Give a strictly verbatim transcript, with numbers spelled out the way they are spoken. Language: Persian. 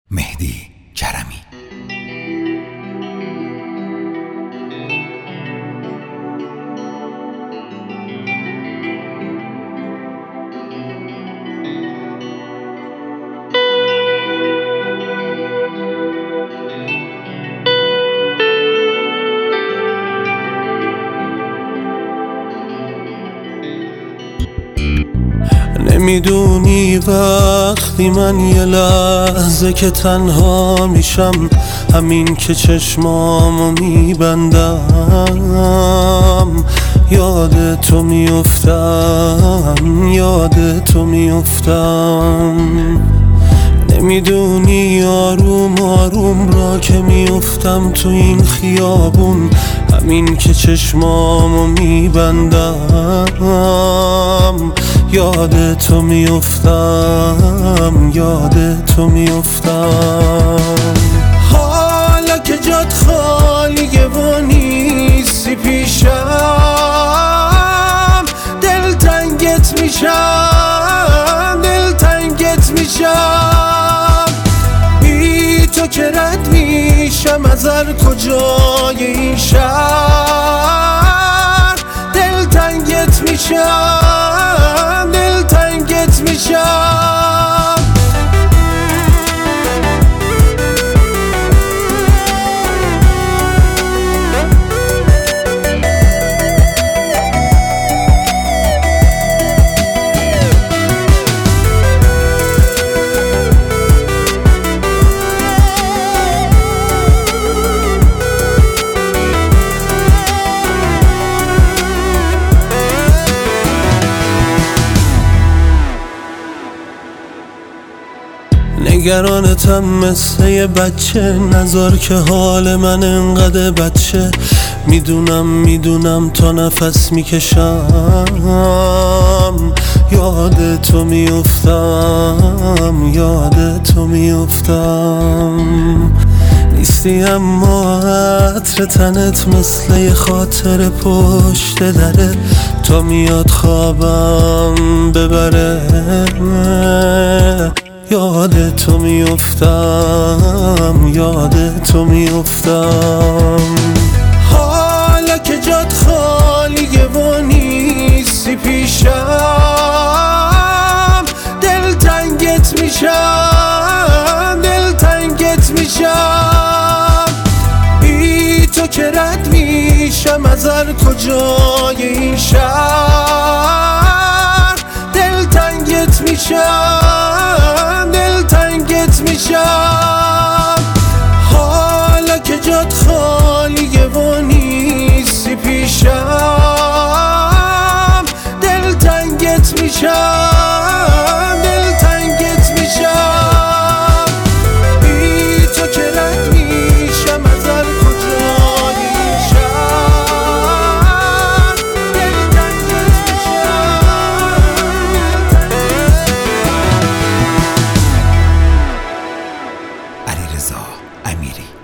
مهدی کرمی. نمیدونی وقتی من یه لحظه که تنها میشم، همین که چشمامو میبندم یاد تو میفتم، یاد تو میفتم. نمیدونی آروم آروم را که میفتم تو این خیابون، همین که چشمامو میبندم یاد تو میفتم، یاد تو میفتم. حالا که جات خالیه و نیستی پیشم، دلتنگت میشم، دلتنگت میشم. بی تو که رد میشم از هر کجای این شهر، دلتنگت میشم، دلتنگت میشم. نگرانتم مثل یه بچه، نذار که حال من انقدر بچه. میدونم میدونم تا نفس میکشم یاد تو میفتم، یاد تو میفتم. نیستی اما عطر تنت مثل یه خاطر پشت دره، تا میاد خوابم ببره یاد تو میفتم، یاد تو میفتم. حالا که جات خالیه و نیستی پیشم، دلتنگت میشم، دلتنگت میشم. بی تو که رد میشم از هر کجای این شهر، دلتنگت میشم، دلتنگت میشم. حالا که جات خالیه و نیستی پیشم، دلتنگت میشم، دلتنگت میشم. بی تو که رد میشم از هر کجای این شهر، دلتنگت علیرضا امیری.